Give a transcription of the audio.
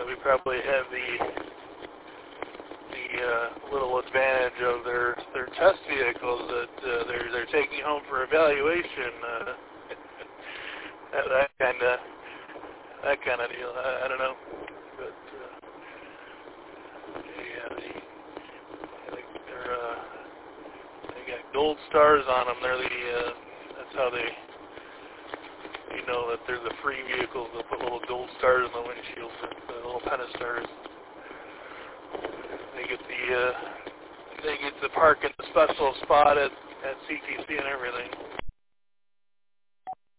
we probably have the little advantage of their test vehicles that they're taking home for evaluation. that kind of deal. I don't know, but they got gold stars on them. That's how they. You know that they're the free vehicles. They'll put little gold stars on the windshield, the little Pentastars. They get to park in the special spot at CTC and everything.